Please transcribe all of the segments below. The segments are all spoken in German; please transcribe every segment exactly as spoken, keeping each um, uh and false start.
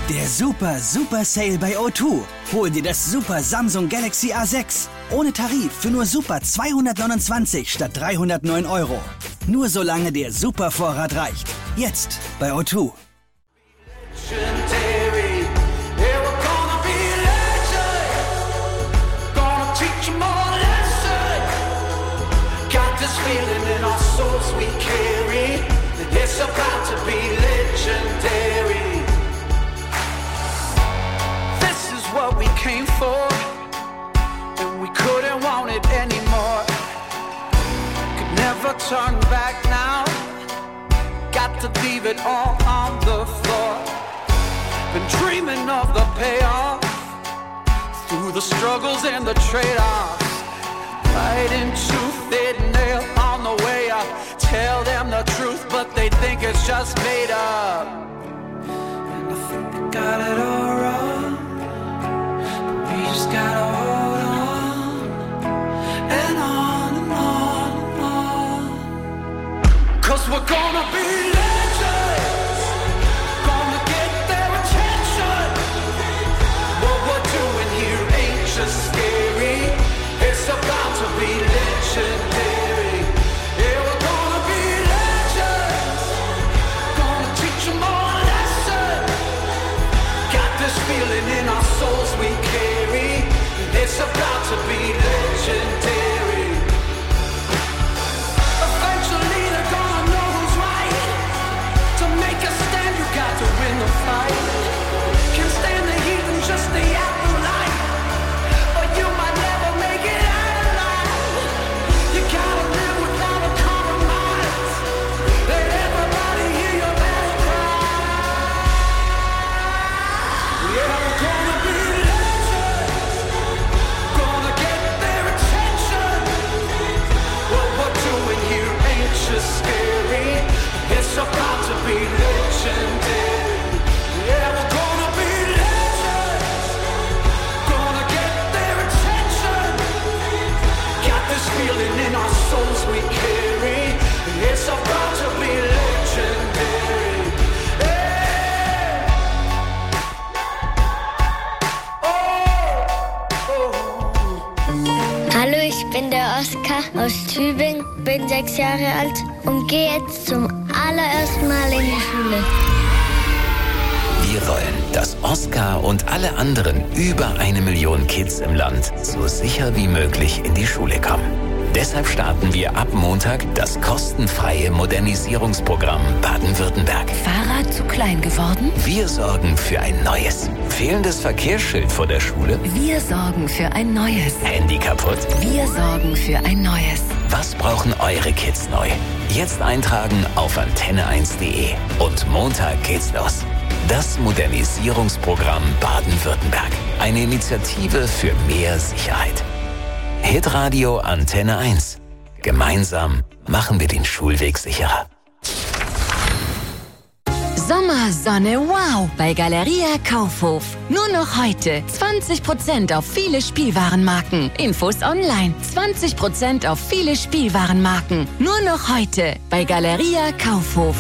Der Super Super Sale bei O zwei. Hol dir das Super Samsung Galaxy A sechs. Ohne Tarif für nur Super zweihundertneunundzwanzig statt dreihundertneun Euro. Nur solange der Super Vorrat reicht. Jetzt bei O zwei. What we came for, and we couldn't want it anymore. Could never turn back now. Got to leave it all on the floor. Been dreaming of the payoff through the struggles and the trade-offs. Fighting tooth and nail on the way up. Tell them the truth, but they think it's just made up. And I think they got it all wrong. We just gotta hold on, and on and on and on. Cause we're gonna be legends, gonna get their attention. What we're doing here ain't just scary, it's about to be legendary. Yeah, we're gonna be legends, gonna teach them all a lesson. Got this feeling in our souls we carry, it's about to be legendary. Eventually they're gonna know who's right. To make a stand you got to win the fight. Can't stand the heat and just the afterlife, or you might never make it out alive. You gotta live without a compromise. Let everybody hear your battle cry. Yeah, we're gonna be scary, it's about to be legendary. Yeah, we're gonna be legends, gonna get their attention. Got this feeling in our souls we carry, it's about to be legendary. Hey. Oh, oh. Hallo, ich bin der Oskar aus Tübingen, bin sechs Jahre alt und gehe jetzt zum allerersten Mal in die Schule. Wir wollen, dass Oskar und alle anderen über eine Million Kids im Land so sicher wie möglich in die Schule kommen. Deshalb starten wir ab Montag das kostenfreie Modernisierungsprogramm Baden-Württemberg. Fahrrad zu klein geworden? Wir sorgen für ein neues. Fehlendes Verkehrsschild vor der Schule? Wir sorgen für ein neues. Handy kaputt? Wir sorgen für ein neues. Was brauchen eure Kids neu? Jetzt eintragen auf antenne eins punkt de und Montag geht's los. Das Modernisierungsprogramm Baden-Württemberg. Eine Initiative für mehr Sicherheit. Hitradio Antenne eins. Gemeinsam machen wir den Schulweg sicherer. Sommersonne wow bei Galeria Kaufhof. Nur noch heute zwanzig Prozent auf viele Spielwarenmarken. Infos online. zwanzig Prozent auf viele Spielwarenmarken. Nur noch heute bei Galeria Kaufhof.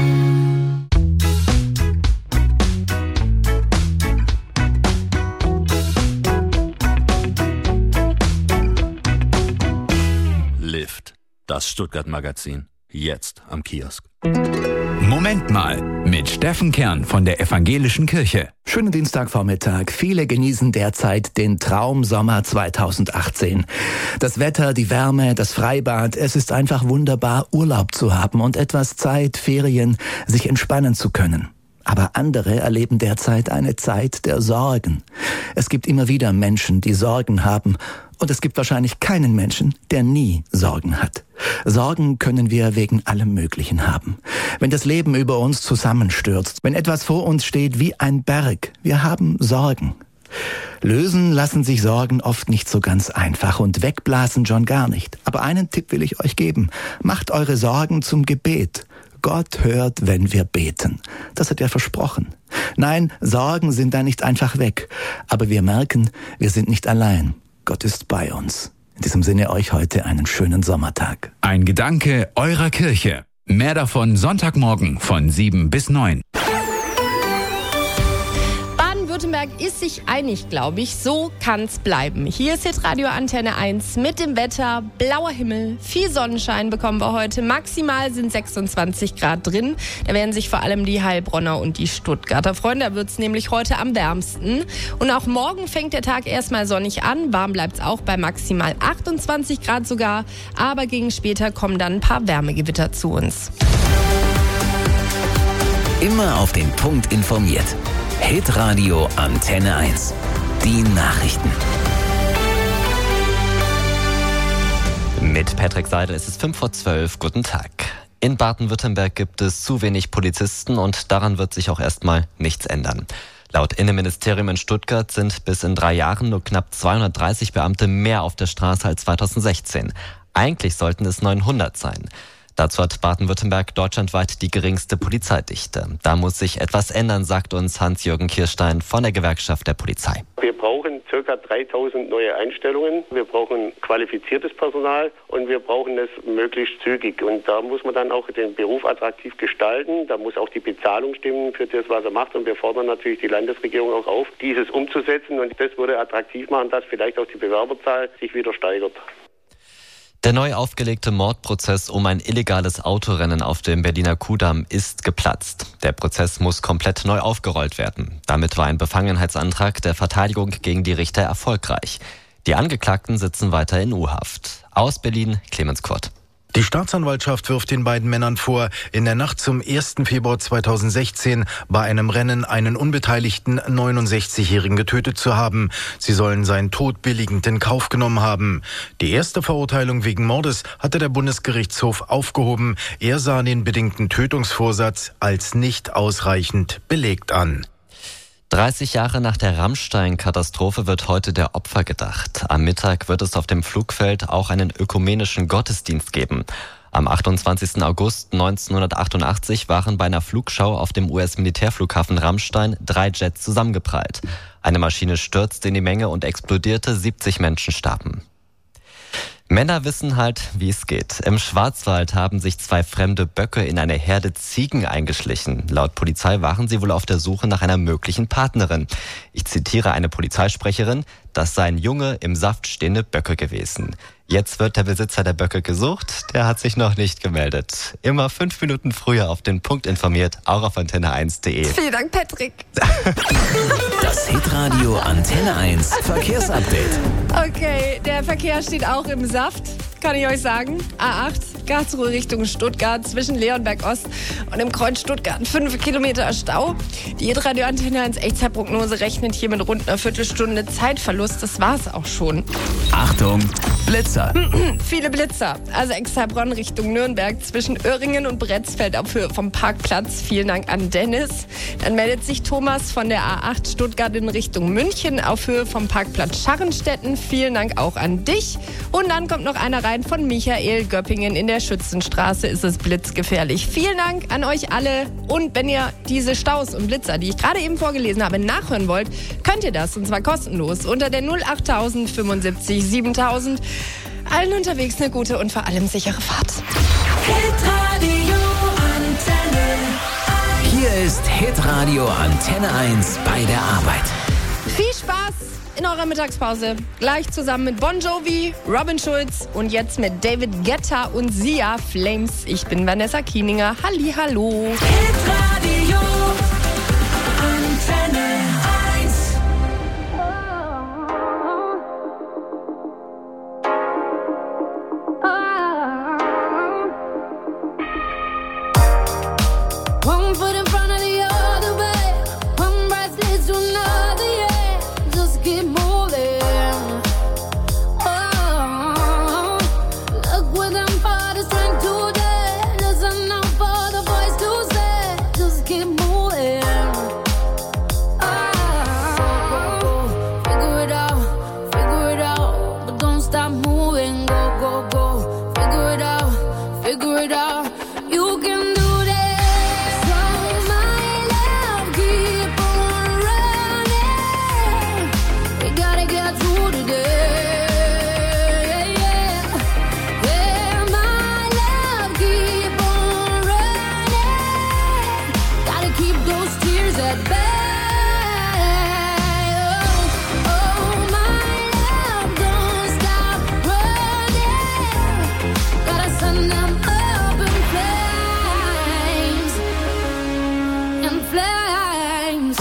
Lift, das Stuttgart-Magazin. Jetzt am Kiosk. Moment mal, mit Steffen Kern von der Evangelischen Kirche. Schönen Dienstagvormittag. Viele genießen derzeit den Traumsommer zweitausendachtzehn. Das Wetter, die Wärme, das Freibad, es ist einfach wunderbar, Urlaub zu haben und etwas Zeit, Ferien, sich entspannen zu können. Aber andere erleben derzeit eine Zeit der Sorgen. Es gibt immer wieder Menschen, die Sorgen haben. Und es gibt wahrscheinlich keinen Menschen, der nie Sorgen hat. Sorgen können wir wegen allem Möglichen haben. Wenn das Leben über uns zusammenstürzt, wenn etwas vor uns steht wie ein Berg, wir haben Sorgen. Lösen lassen sich Sorgen oft nicht so ganz einfach und wegblasen schon gar nicht. Aber einen Tipp will ich euch geben. Macht eure Sorgen zum Gebet. Gott hört, wenn wir beten. Das hat er versprochen. Nein, Sorgen sind da nicht einfach weg. Aber wir merken, wir sind nicht allein. Gott ist bei uns. In diesem Sinne euch heute einen schönen Sommertag. Ein Gedanke eurer Kirche. Mehr davon Sonntagmorgen von sieben bis neun. Baden-Württemberg ist sich einig, glaube ich. So kann's bleiben. Hier ist Hitradio Antenne eins mit dem Wetter. Blauer Himmel, viel Sonnenschein bekommen wir heute. Maximal sind sechsundzwanzig Grad drin. Da werden sich vor allem die Heilbronner und die Stuttgarter freuen. Da wird's nämlich heute am wärmsten. Und auch morgen fängt der Tag erstmal sonnig an. Warm bleibt's auch bei maximal achtundzwanzig Grad sogar. Aber gegen später kommen dann ein paar Wärmegewitter zu uns. Immer auf den Punkt informiert. Hitradio Antenne eins. Die Nachrichten. Mit Patrick Seidel ist es fünf vor zwölf. Guten Tag. In Baden-Württemberg gibt es zu wenig Polizisten und daran wird sich auch erstmal nichts ändern. Laut Innenministerium in Stuttgart sind bis in drei Jahren nur knapp zweihundertdreißig Beamte mehr auf der Straße als zweitausendsechzehn. Eigentlich sollten es neunhundert sein. Dazu hat Baden-Württemberg deutschlandweit die geringste Polizeidichte. Da muss sich etwas ändern, sagt uns Hans-Jürgen Kirstein von der Gewerkschaft der Polizei. Wir brauchen ca. dreitausend neue Einstellungen. Wir brauchen qualifiziertes Personal und wir brauchen es möglichst zügig. Und da muss man dann auch den Beruf attraktiv gestalten. Da muss auch die Bezahlung stimmen für das, was er macht. Und wir fordern natürlich die Landesregierung auch auf, dieses umzusetzen. Und das würde attraktiv machen, dass vielleicht auch die Bewerberzahl sich wieder steigert. Der neu aufgelegte Mordprozess um ein illegales Autorennen auf dem Berliner Kudamm ist geplatzt. Der Prozess muss komplett neu aufgerollt werden. Damit war ein Befangenheitsantrag der Verteidigung gegen die Richter erfolgreich. Die Angeklagten sitzen weiter in U-Haft. Aus Berlin, Clemens Kurt. Die Staatsanwaltschaft wirft den beiden Männern vor, in der Nacht zum ersten Februar zweitausendsechzehn bei einem Rennen einen unbeteiligten neunundsechzigjährigen getötet zu haben. Sie sollen seinen Tod billigend in Kauf genommen haben. Die erste Verurteilung wegen Mordes hatte der Bundesgerichtshof aufgehoben. Er sah den bedingten Tötungsvorsatz als nicht ausreichend belegt an. dreißig Jahre nach der Rammstein-Katastrophe wird heute der Opfer gedacht. Am Mittag wird es auf dem Flugfeld auch einen ökumenischen Gottesdienst geben. Am achtundzwanzigsten August neunzehnhundertachtundachtzig waren bei einer Flugschau auf dem U S-Militärflughafen Rammstein drei Jets zusammengeprallt. Eine Maschine stürzte in die Menge und explodierte, siebzig Menschen starben. Männer wissen halt, wie es geht. Im Schwarzwald haben sich zwei fremde Böcke in eine Herde Ziegen eingeschlichen. Laut Polizei waren sie wohl auf der Suche nach einer möglichen Partnerin. Ich zitiere eine Polizeisprecherin: Das seien junge, im Saft stehende Böcke gewesen. Jetzt wird der Besitzer der Böcke gesucht. Der hat sich noch nicht gemeldet. Immer fünf Minuten früher auf den Punkt informiert, auch auf antenne eins punkt de. Vielen Dank, Patrick. Das Hitradio Antenne eins Verkehrsupdate. Okay, der Verkehr steht auch im Saft, kann ich euch sagen. A acht, Karlsruhe Richtung Stuttgart, zwischen Leonberg Ost und dem Kreuz Stuttgart. Fünf Kilometer Stau. Die Hitradio Antenne eins Echtzeitprognose rechnet hier mit rund einer Viertelstunde Zeitverlust. Das war's auch schon. Achtung, Blitzer. Viele Blitzer. Also Exheilbronn Richtung Nürnberg, zwischen Öhringen und Bretzfeld auf Höhe vom Parkplatz. Vielen Dank an Dennis. Dann meldet sich Thomas von der A acht Stuttgart in Richtung München auf Höhe vom Parkplatz Scharrenstetten. Vielen Dank auch an dich. Und dann kommt noch einer rein von Michael. Göppingen in der Schützenstraße ist es blitzgefährlich. Vielen Dank an euch alle. Und wenn ihr diese Staus und Blitzer, die ich gerade eben vorgelesen habe, nachhören wollt, könnt ihr das, und zwar kostenlos, unter der null achttausend fünfundsiebzig siebentausend. Allen unterwegs eine gute und vor allem sichere Fahrt. Hitradio Antenne eins. Hier ist Hitradio Antenne eins bei der Arbeit. Viel Spaß in eurer Mittagspause. Gleich zusammen mit Bon Jovi, Robin Schulz und jetzt mit David Guetta und Sia Flames. Ich bin Vanessa Kieninger. Halli, hallo. Hitradio